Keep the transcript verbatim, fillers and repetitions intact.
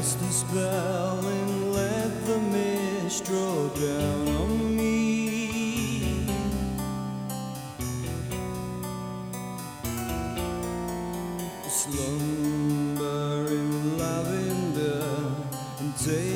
cast a spell and let the mist draw down on me. Slumber in lavender and take